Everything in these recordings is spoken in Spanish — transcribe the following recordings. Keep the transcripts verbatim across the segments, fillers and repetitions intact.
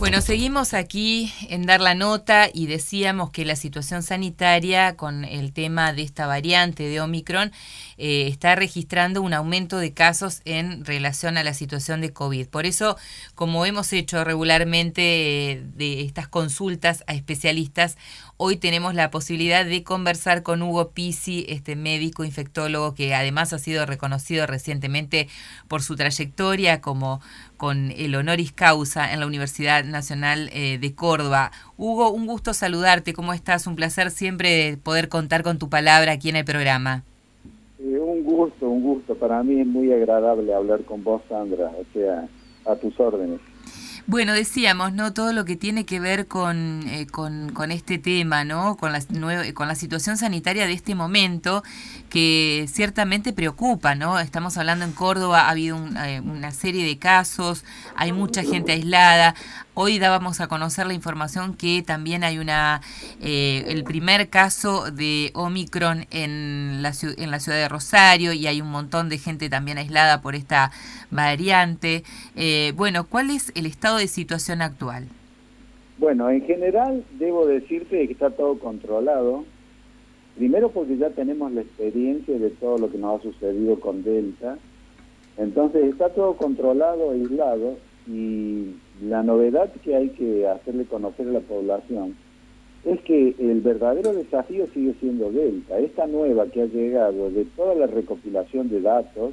Bueno, seguimos aquí en Dar la Nota y decíamos que la situación sanitaria con el tema de esta variante de Omicron eh, está registrando un aumento de casos en relación a la situación de COVID. Por eso, como hemos hecho regularmente eh, de estas consultas a especialistas, hoy tenemos la posibilidad de conversar con Hugo Pizzi, este médico infectólogo que además ha sido reconocido recientemente por su trayectoria como con el honoris causa en la Universidad Nacional eh, de Córdoba. Hugo, un gusto saludarte. ¿Cómo estás? Un placer siempre poder contar con tu palabra aquí en el programa. Eh, un gusto, un gusto. Para mí es muy agradable hablar con vos, Sandra, o sea, a tus órdenes. Bueno, decíamos, ¿no? Todo lo que tiene que ver con, eh, con, con este tema, ¿no? Con la, nueva, con la situación sanitaria de este momento, que ciertamente preocupa, ¿no? Estamos hablando en Córdoba, ha habido un, eh, una serie de casos, hay mucha gente aislada. Hoy dábamos a conocer la información que también hay una eh, el primer caso de Omicron en la, en la ciudad de Rosario y hay un montón de gente también aislada por esta variante. Eh, bueno, ¿cuál es el estado de situación actual? Bueno, en general debo decirte que está todo controlado. Primero porque ya tenemos la experiencia de todo lo que nos ha sucedido con Delta. Entonces está todo controlado, aislado, y la novedad que hay que hacerle conocer a la población es que el verdadero desafío sigue siendo Delta. Esta nueva que ha llegado de toda la recopilación de datos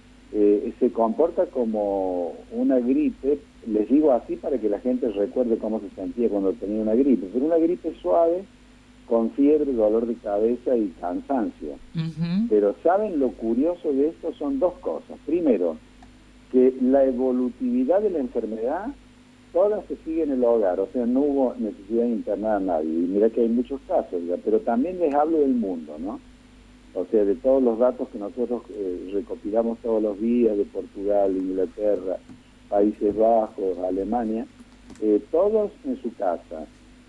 eh, se comporta como una gripe, les digo así para que la gente recuerde cómo se sentía cuando tenía una gripe, pero una gripe suave, con fiebre, dolor de cabeza y cansancio. Uh-huh. Pero ¿saben lo curioso de esto? Son dos cosas. Primero, que la evolutividad de la enfermedad toda se sigue en el hogar, o sea, no hubo necesidad de internar a nadie. Y mira que hay muchos casos, ¿ya? Pero también les hablo del mundo, ¿no? O sea, de todos los datos que nosotros eh, recopilamos todos los días, de Portugal, Inglaterra, Países Bajos, Alemania, eh, todos en su casa.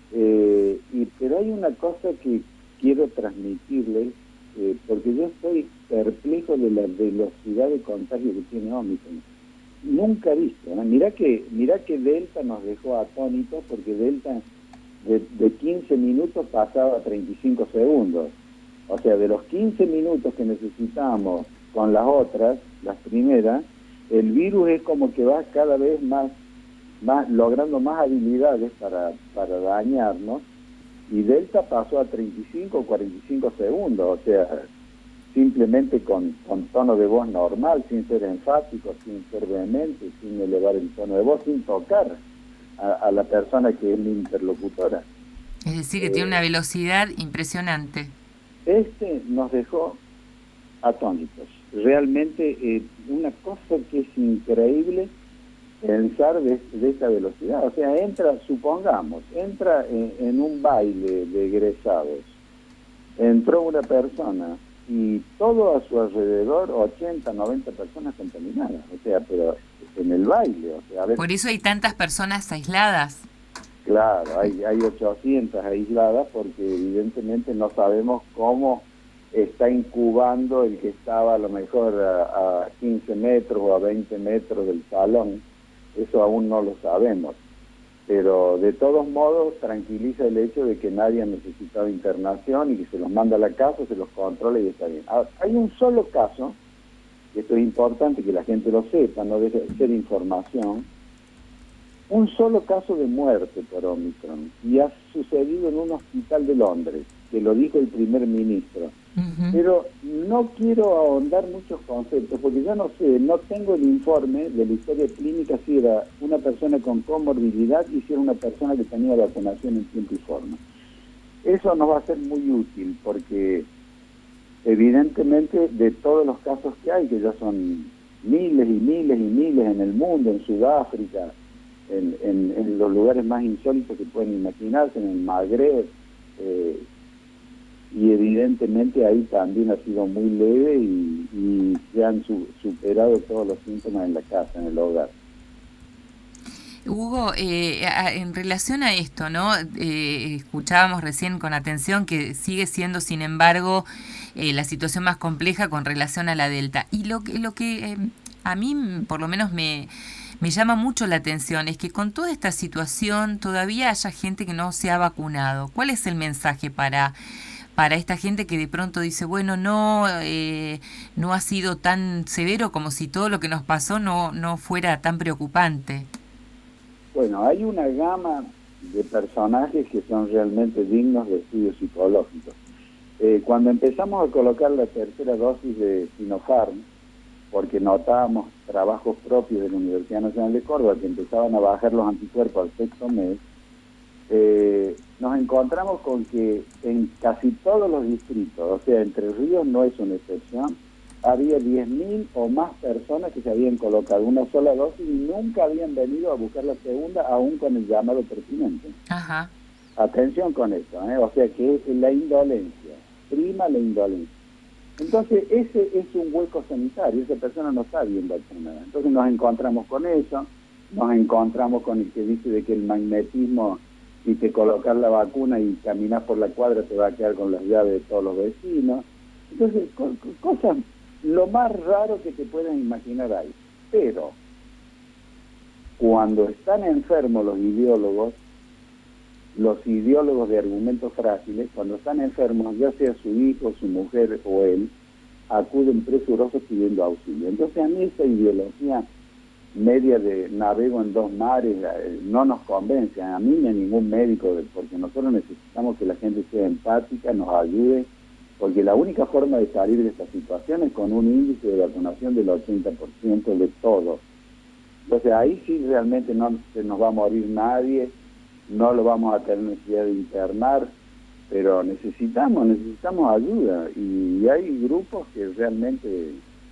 Eh, y, pero hay una cosa que quiero transmitirles, eh, porque yo estoy perplejo de la velocidad de contagio que tiene Omicron. Nunca visto, ¿no? Mira que, mira que Delta nos dejó atónitos, porque Delta de, de quince minutos pasaba a treinta y cinco segundos. O sea, de los quince minutos que necesitamos con las otras, las primeras, el virus es como que va cada vez más, más logrando más habilidades para, para dañarnos, y Delta pasó a treinta y cinco o cuarenta y cinco segundos, o sea, simplemente con, con tono de voz normal, sin ser enfático, sin ser vehemente, sin elevar el tono de voz, sin tocar a, a la persona que es mi interlocutora. Es decir, que eh, tiene una velocidad impresionante. Este nos dejó atónitos. Realmente eh, una cosa que es increíble pensar de, de esta velocidad. O sea, entra, supongamos, entra en, en un baile de egresados, entró una persona y todo a su alrededor, ochenta, noventa personas contaminadas. O sea, pero en el baile. O sea, a ver, por eso hay tantas personas aisladas. Claro, hay, hay ochocientas aisladas porque evidentemente no sabemos cómo está incubando el que estaba a lo mejor a, a quince metros o a veinte metros del salón. Eso aún no lo sabemos. Pero de todos modos tranquiliza el hecho de que nadie ha necesitado internación y que se los manda a la casa, se los controla y está bien. Ahora, hay un solo caso, y esto es importante que la gente lo sepa, no debe ser información, un solo caso de muerte por Omicron, y ha sucedido en un hospital de Londres, que lo dijo el primer ministro. Uh-huh. Pero no quiero ahondar muchos conceptos, porque yo no sé, no tengo el informe de la historia clínica si era una persona con comorbilidad y si era una persona que tenía vacunación en tiempo y forma. Eso nos va a ser muy útil, porque evidentemente de todos los casos que hay, que ya son miles y miles y miles en el mundo, en Sudáfrica, En, en, en los lugares más insólitos que pueden imaginarse, en el Magreb, eh, y evidentemente ahí también ha sido muy leve y, y se han su, superado todos los síntomas en la casa, en el hogar. Hugo, eh, a, en relación a esto, ¿no? Eh, escuchábamos recién con atención que sigue siendo, sin embargo, eh, la situación más compleja con relación a la Delta. Y lo que, lo que eh, a mí, por lo menos, me... me llama mucho la atención es que con toda esta situación todavía haya gente que no se ha vacunado. ¿Cuál es el mensaje para, para esta gente que de pronto dice, bueno, no, eh, no ha sido tan severo como si todo lo que nos pasó no, no fuera tan preocupante? Bueno, hay una gama de personajes que son realmente dignos de estudios psicológicos. Eh, cuando empezamos a colocar la tercera dosis de Sinopharm, porque notábamos trabajos propios de la Universidad Nacional de Córdoba que empezaban a bajar los anticuerpos al sexto mes, eh, nos encontramos con que en casi todos los distritos, o sea, Entre Ríos no es una excepción, había diez mil o más personas que se habían colocado una sola dosis y nunca habían venido a buscar la segunda, aún con el llamado pertinente. Ajá. Atención con eso, ¿eh? O sea que es la indolencia, prima la indolencia. Entonces ese es un hueco sanitario, esa persona no está bien vacunada. Entonces nos encontramos con eso, nos encontramos con el que dice de que el magnetismo, si te colocas la vacuna y caminas por la cuadra, te va a quedar con las llaves de todos los vecinos. Entonces, co cosas, lo más raro que te puedan imaginar ahí. Pero cuando están enfermos los ideólogos, los ideólogos de argumentos frágiles, cuando están enfermos, ya sea su hijo, su mujer o él, acuden presurosos pidiendo auxilio. Entonces a mí esa ideología media de navego en dos mares eh, no nos convence, a mí ni a ningún médico, porque nosotros necesitamos que la gente sea empática, nos ayude, porque la única forma de salir de esta situación es con un índice de vacunación del ochenta por ciento de todos. Entonces ahí sí realmente no se nos va a morir nadie, no lo vamos a tener necesidad de internar, pero necesitamos, necesitamos ayuda, y hay grupos que realmente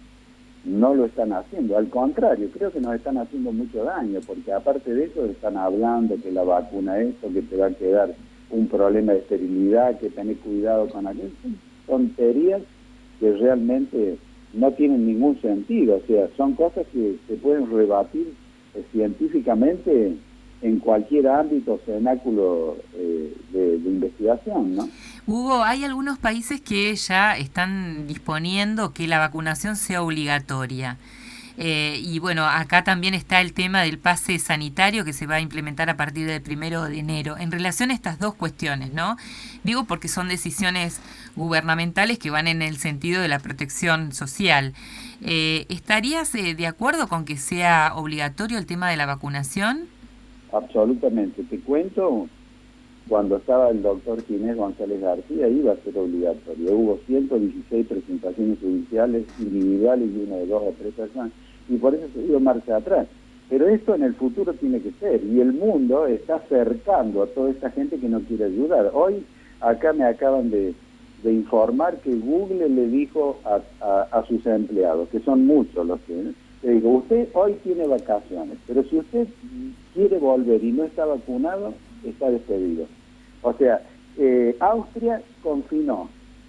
no lo están haciendo, al contrario, creo que nos están haciendo mucho daño, porque aparte de eso están hablando que la vacuna esto, que te va a quedar un problema de esterilidad, que tenés cuidado con aquello, son tonterías que realmente no tienen ningún sentido, o sea, son cosas que se pueden rebatir eh, científicamente en cualquier ámbito, cenáculo eh, de, de investigación, ¿no? Hugo, hay algunos países que ya están disponiendo que la vacunación sea obligatoria. Eh, y bueno, acá también está el tema del pase sanitario que se va a implementar a partir del primero de enero. En relación a estas dos cuestiones, ¿no? Digo porque son decisiones gubernamentales que van en el sentido de la protección social. Eh, ¿Estarías eh, de acuerdo con que sea obligatorio el tema de la vacunación? Absolutamente. Te cuento, cuando estaba el doctor Ginés González García, iba a ser obligatorio. Hubo ciento dieciséis presentaciones judiciales individuales y una de dos o tres personas, y por eso se dio marcha atrás. Pero esto en el futuro tiene que ser, y el mundo está acercando a toda esta gente que no quiere ayudar. Hoy, acá me acaban de, de informar que Google le dijo a, a, a sus empleados, que son muchos los que... Le digo, usted hoy tiene vacaciones, pero si usted quiere volver y no está vacunado, está despedido. O sea, eh, Austria confinó.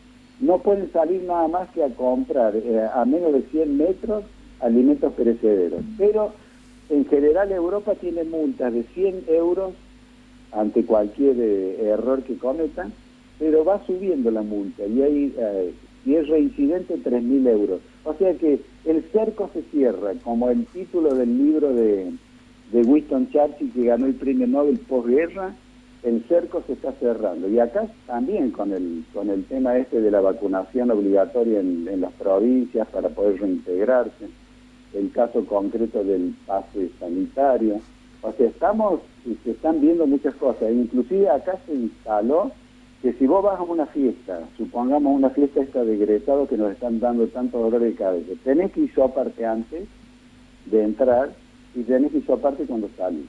No pueden salir nada más que a comprar eh, a menos de cien metros alimentos perecederos. Pero en general Europa tiene multas de cien euros ante cualquier eh, error que cometan, pero va subiendo la multa y hay... Eh, y es reincidente tres mil euros. O sea que el cerco se cierra, como el título del libro de, de Winston Churchill, que ganó el premio Nobel posguerra, el cerco se está cerrando. Y acá también con el con el tema este de la vacunación obligatoria en, en las provincias para poder reintegrarse, el caso concreto del pase sanitario. O sea, estamos, se están viendo muchas cosas. Inclusive acá se instaló que si vos vas a una fiesta, supongamos una fiesta esta de egresados que nos están dando tanto dolor de cabeza, tenés que hisoparte antes de entrar y tenés que hisoparte cuando salís.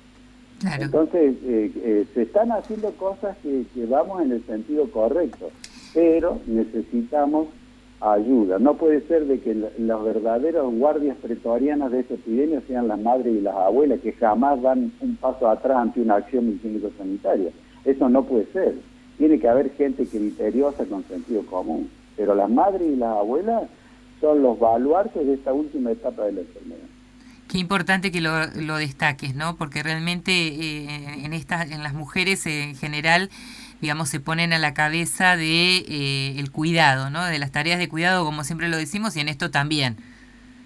Claro. Entonces, eh, eh, se están haciendo cosas que, que vamos en el sentido correcto, pero necesitamos ayuda. No puede ser de que los verdaderos guardias pretorianas de esta epidemia sean las madres y las abuelas, que jamás dan un paso atrás ante una acción higiénico-sanitaria. Eso no puede ser. Tiene que haber gente criteriosa con sentido común, pero las madres y las abuelas son los baluartes de esta última etapa de la enfermedad. Qué importante que lo, lo destaques, ¿no? Porque realmente eh, en estas, en las mujeres eh, en general, digamos, se ponen a la cabeza de eh, el cuidado, ¿no? De las tareas de cuidado, como siempre lo decimos, y en esto también.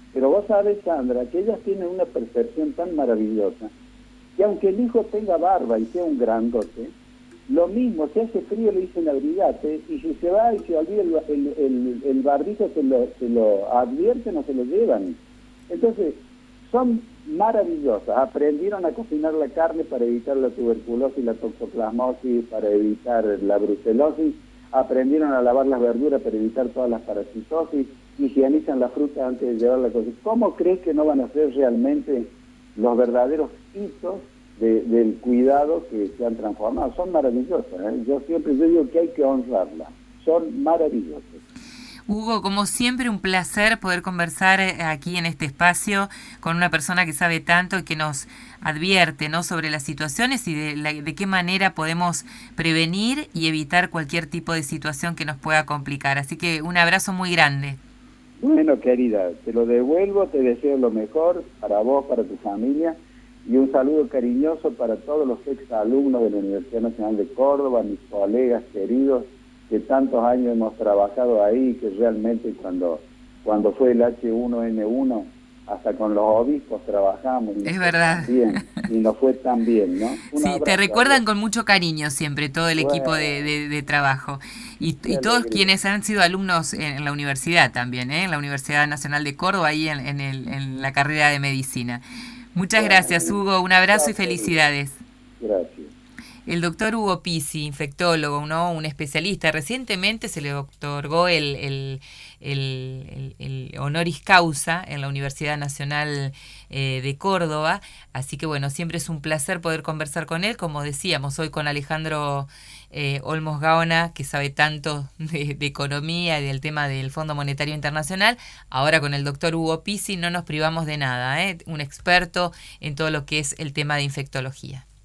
Pero vos sabés, Sandra, que ellas tienen una percepción tan maravillosa, que aunque el hijo tenga barba y sea un grandote, lo mismo, si hace frío le dicen abrigate, y si se va y se olvida el, el, el, el barbijo, se lo, se lo advierten o se lo llevan. Entonces, son maravillosas. Aprendieron a cocinar la carne para evitar la tuberculosis, la toxoplasmosis, para evitar la brucelosis. Aprendieron a lavar las verduras para evitar todas las parasitosis. Higienizan la fruta antes de llevarla a cocinar. ¿Cómo crees que no van a ser realmente los verdaderos hitos de, del cuidado que se han transformado? Son maravillosas, ¿eh? Yo siempre yo digo que hay que honrarlas. Son maravillosas. Hugo, como siempre, un placer poder conversar aquí en este espacio con una persona que sabe tanto y que nos advierte, ¿no?, sobre las situaciones y de, la, de qué manera podemos prevenir y evitar cualquier tipo de situación que nos pueda complicar. Así que un abrazo muy grande. Bueno, querida, te lo devuelvo, te deseo lo mejor para vos, para tu familia, y un saludo cariñoso para todos los exalumnos de la Universidad Nacional de Córdoba, mis colegas queridos, que tantos años hemos trabajado ahí, que realmente cuando cuando fue el H uno N uno, hasta con los obispos trabajamos. Y es verdad. Bien, y nos fue tan bien, ¿no? Un sí, abrazo, te recuerdan con mucho cariño siempre todo el bueno, equipo de, de, de trabajo. Y, y todos quienes han sido alumnos en, en la universidad también, ¿eh? En la Universidad Nacional de Córdoba, ahí en, en, el, en la carrera de medicina. Muchas bueno, gracias, Hugo. Un abrazo gracias, y felicidades. Gracias. El doctor Hugo Pizzi, infectólogo, ¿no?, un especialista. Recientemente se le otorgó el, el, el, el, el honoris causa en la Universidad Nacional eh, de Córdoba. Así que bueno, siempre es un placer poder conversar con él. Como decíamos, hoy con Alejandro eh, Olmos Gaona, que sabe tanto de, de economía y del tema del Fondo Monetario Internacional. Ahora con el doctor Hugo Pizzi no nos privamos de nada, ¿eh? Un experto en todo lo que es el tema de infectología.